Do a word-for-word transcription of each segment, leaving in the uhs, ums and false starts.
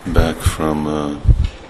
back from uh,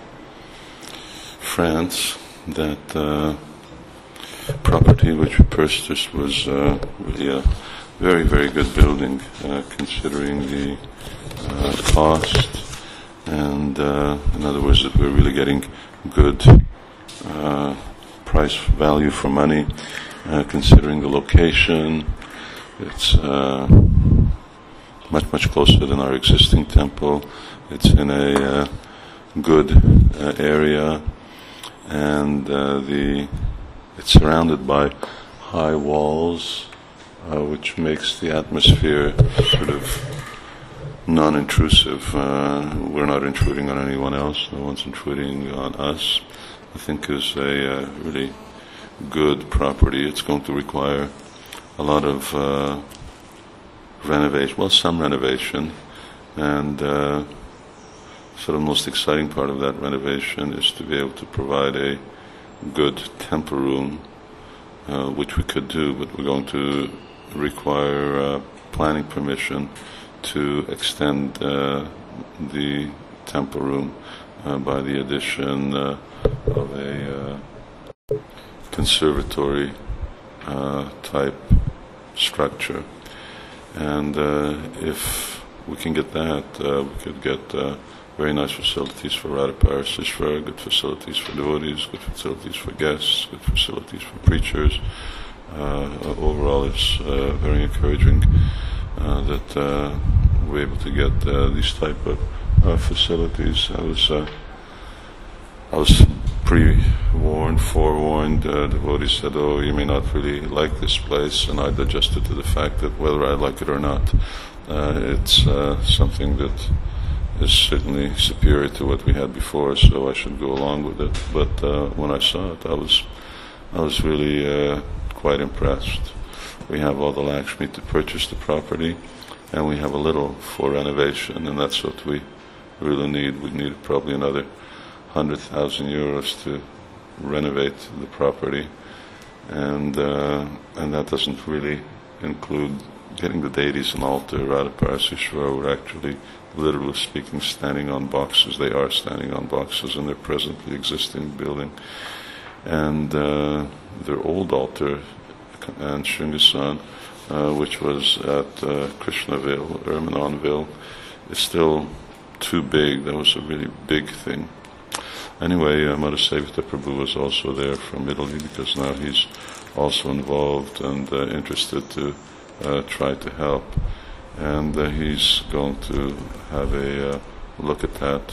France. That uh, property which we purchased was uh, really a very, very good building, uh, considering the uh, cost, and uh, in other words, that we're really getting good uh, price value for money, uh, considering the location. It's uh, much, much closer than our existing temple. It's in a uh, good uh, area, and uh, the it's surrounded by high walls, uh, which makes the atmosphere sort of non-intrusive. Uh, we're not intruding on anyone else. No one's intruding on us. I think is a uh, really good property. It's going to require a lot of uh, renovation, well, some renovation, and uh, so the most exciting part of that renovation is to be able to provide a good temple room, uh, which we could do, but we're going to require uh, planning permission to extend uh, the temple room uh, by the addition uh, of a uh, conservatory uh, type structure. And uh, if we can get that, uh, we could get uh, very nice facilities for Radha Paraseshwara, good facilities for devotees, good facilities for guests, good facilities for preachers. Uh, overall, it's uh, very encouraging uh, that uh, we're able to get uh, these type of uh, facilities. I was uh, I was pre-warned, forewarned. Uh, devotees said, "Oh, you may not really like this place," and I'd adjusted to the fact that whether I like it or not, uh, it's uh, something that is certainly superior to what we had before, so I should go along with it. But uh, when I saw it, I was I was really uh, quite impressed. We have all the Lakshmi to purchase the property, and we have a little for renovation, and that's what we really need. We need probably another hundred thousand euros to renovate the property, and uh, and that doesn't really include getting the deities and altar. Radha Paraseshwara were actually, literally speaking, standing on boxes. They are standing on boxes in their presently existing building. And uh, their old altar and Shringasan, uh, which was at uh, Krishnaville, Ermenonville, is still too big. That was a really big thing. Anyway, uh, Madhusevita Prabhu was also there from Italy, because now he's also involved and uh, interested to Uh, try to help, and uh, he's going to have a uh, look at that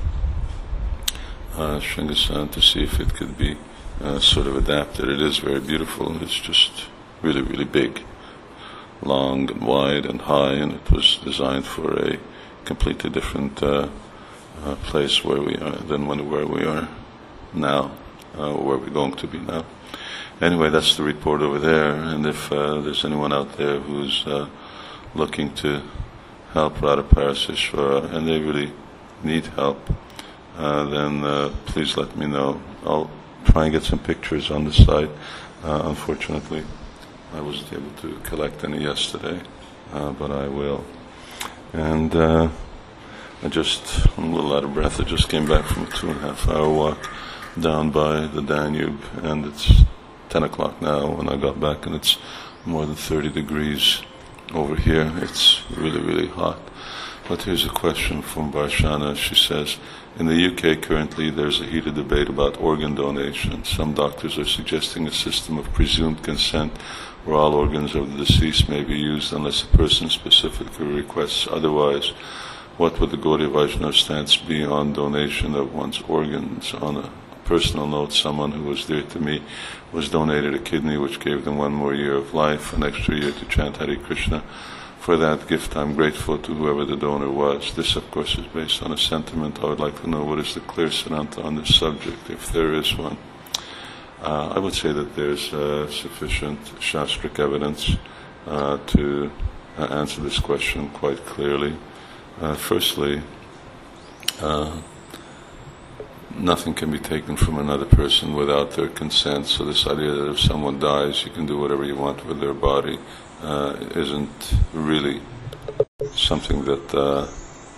uh, Shringasan to see if it could be uh, sort of adapted. It is very beautiful. It's just really, really big, long and wide and high, and it was designed for a completely different uh, uh, place where we are than when, where we are now, uh, where we're going to be now. Anyway, that's the report over there, and if uh, there's anyone out there who's uh, looking to help Radha Paraseshwara, and they really need help, uh, then uh, please let me know. I'll try and get some pictures on the site. Uh, unfortunately, I wasn't able to collect any yesterday, uh, but I will. And uh, I just, I'm a little out of breath. I just came back from a two and a half hour walk down by the Danube, and it's ten o'clock now when I got back, and it's more than thirty degrees over here. It's really, really hot. But here's a question from Barshana. She says, in the U K currently there's a heated debate about organ donation. Some doctors are suggesting a system of presumed consent where all organs of the deceased may be used unless a person specifically requests otherwise. What would the Gaudiya Vaishnava stance be on donation of one's organs? On a personal note, someone who was dear to me was donated a kidney which gave them one more year of life, an extra year to chant Hare Krishna. For that gift I'm grateful to whoever the donor was. This of course is based on a sentiment. I would like to know what is the clear Siddhanta on this subject, if there is one. Uh, I would say that there's uh, sufficient Shastric evidence uh, to uh, answer this question quite clearly. Uh, firstly, uh, nothing can be taken from another person without their consent. So this idea that if someone dies, you can do whatever you want with their body uh, isn't really something that uh,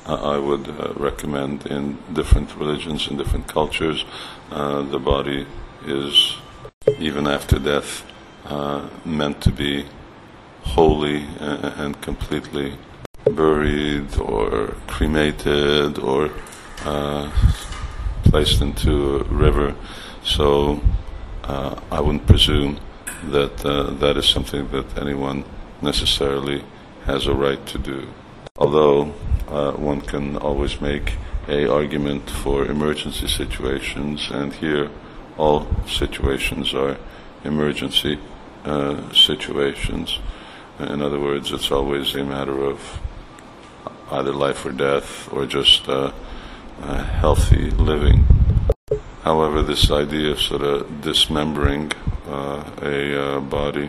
uh, I would uh, recommend in different religions, in different cultures, uh, the body is, even after death, uh, meant to be wholly and, and completely buried or cremated or uh, placed into a river. So uh, I wouldn't presume that uh, that is something that anyone necessarily has a right to do. Although uh, one can always make a argument for emergency situations, and here all situations are emergency uh, situations. In other words, it's always a matter of either life or death, or just uh, uh, healthy living. However, this idea of sort of dismembering uh, a uh, body,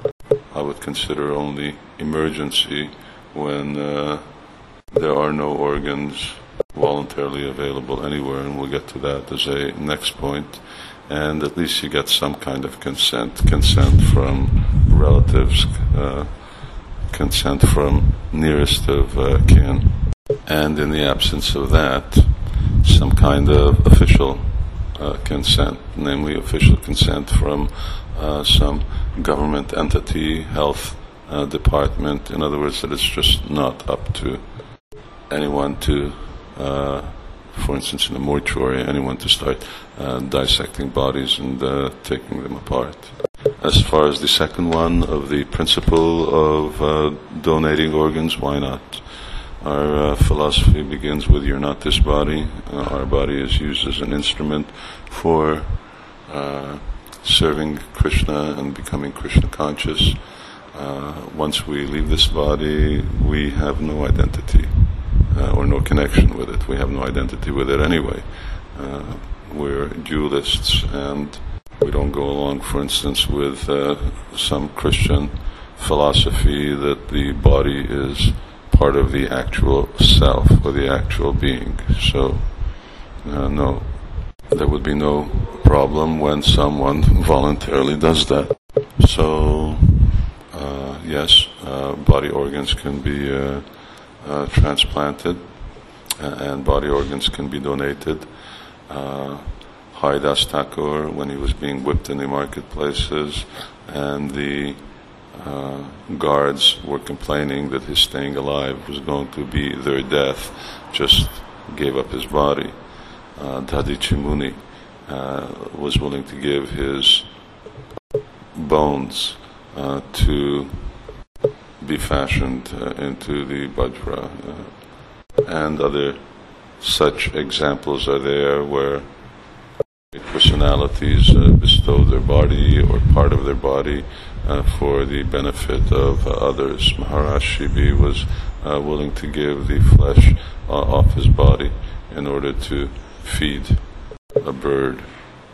I would consider only emergency when uh, there are no organs voluntarily available anywhere, and we'll get to that as a next point. And at least you get some kind of consent, consent from relatives, uh, consent from nearest of uh, kin. And in the absence of that, some kind of official uh, consent, namely official consent from uh, some government entity, health uh, department. In other words, that it's just not up to anyone to, uh, for instance, in a mortuary, anyone to start uh, dissecting bodies and uh, taking them apart. As far as the second one of the principle of uh, donating organs, why not? Our uh, philosophy begins with you're not this body. Uh, our body is used as an instrument for uh, serving Krishna and becoming Krishna conscious. Uh, once we leave this body, we have no identity uh, or no connection with it. We have no identity with it anyway. Uh, we're dualists, and we don't go along, for instance, with uh, some Christian philosophy that the body is part of the actual self or the actual being. So, uh, no, there would be no problem when someone voluntarily does that. So, uh, yes, uh, body organs can be uh, uh, transplanted, uh, and body organs can be donated. Uh, Haridas Thakur, when he was being whipped in the marketplaces, and the uh, guards were complaining that his staying alive was going to be their death, just gave up his body. Uh, Dadichi Muni uh, was willing to give his bones uh, to be fashioned uh, into the Vajra. Uh, and other such examples are there where personalities uh, bestow their body or part of their body uh, for the benefit of uh, others. Maharaj Shibi was uh, willing to give the flesh uh, off his body in order to feed a bird.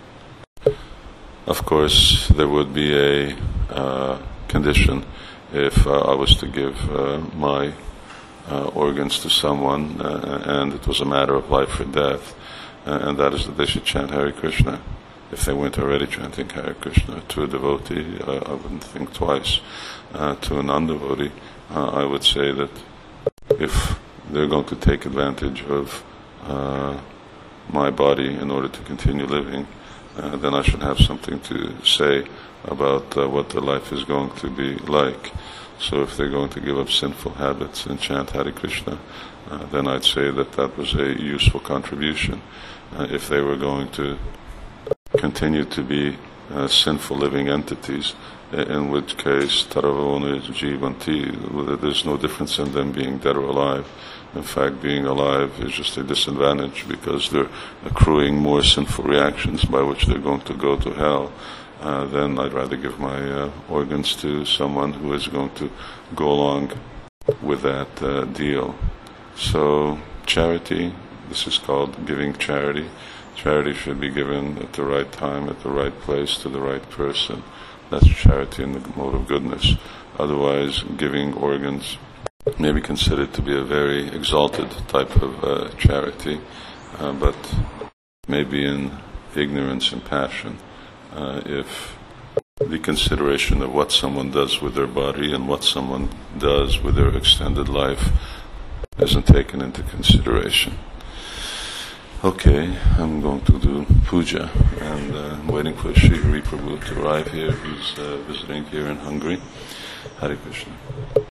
Of course, there would be a uh, condition if uh, I was to give uh, my uh, organs to someone uh, and it was a matter of life or death. Uh, and that is that they should chant Hare Krishna. If they weren't already chanting Hare Krishna to a devotee, uh, I wouldn't think twice. Uh, to a non-devotee, uh, I would say that if they're going to take advantage of uh, my body in order to continue living, uh, then I should have something to say about uh, what their life is going to be like. So if they're going to give up sinful habits and chant Hare Krishna, uh, then I'd say that that was a useful contribution. Uh, if they were going to continue to be uh, sinful living entities, in which case taravona jivanti, there's no difference in them being dead or alive. In fact, being alive is just a disadvantage because they're accruing more sinful reactions by which they're going to go to hell. Uh, then I'd rather give my uh, organs to someone who is going to go along with that uh, deal. So charity, this is called giving charity. Charity should be given at the right time, at the right place, to the right person. That's charity in the mode of goodness. Otherwise, giving organs may be considered to be a very exalted type of uh, charity, uh, but maybe in ignorance and passion. Uh, if the consideration of what someone does with their body and what someone does with their extended life isn't taken into consideration. Okay, I'm going to do puja, and uh, I'm waiting for Sri Hari Prabhu to arrive here, who's uh, visiting here in Hungary. Hare Krishna.